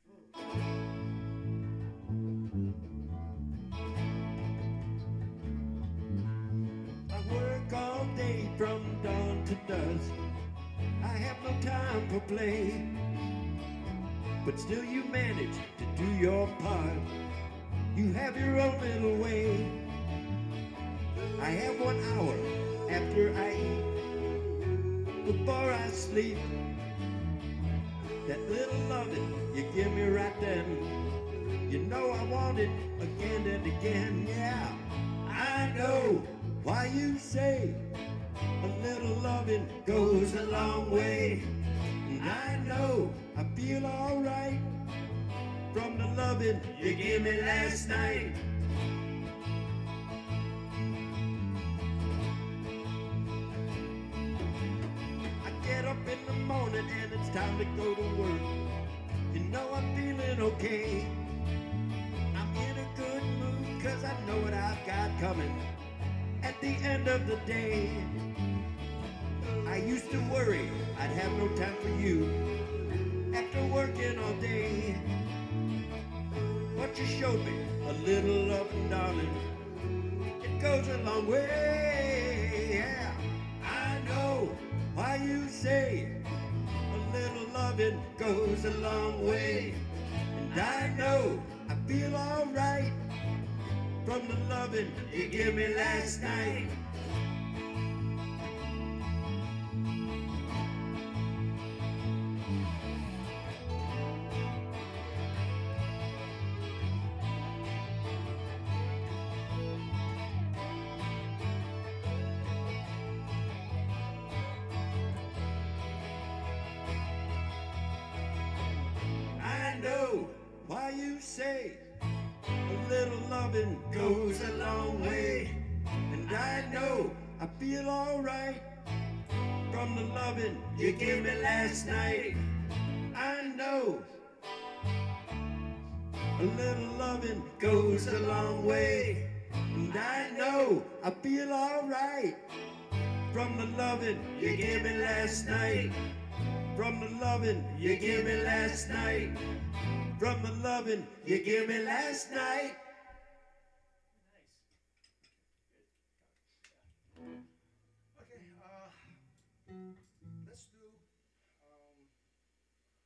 I work all day from dawn to dusk. I have no time for play, but still you manage to do your part. You have your own little way. I have 1 hour after I eat, before I sleep. That little loving you give me right then, you know I want it again and again. Yeah, I know why you say a little loving goes a long way. And I know I feel alright from the loving you gave me last night. I get up in the morning and it's time to go to work. You know I'm feeling okay. I'm in a good mood 'cause I know what I've got coming at the end of the day. I used to worry I'd have no time for you after working all day, but you showed me a little loving, darling. It goes a long way. Yeah, I know why you say a little loving goes a long way. And I know I feel alright from the loving you gave me last night. I know why you say a little loving goes a long way. And I know I feel alright from the loving you gave me last night. I know a little loving goes a long way. And I know I feel alright from the loving you gave me last night. From the loving you gave me last night. From the loving you gave me last night.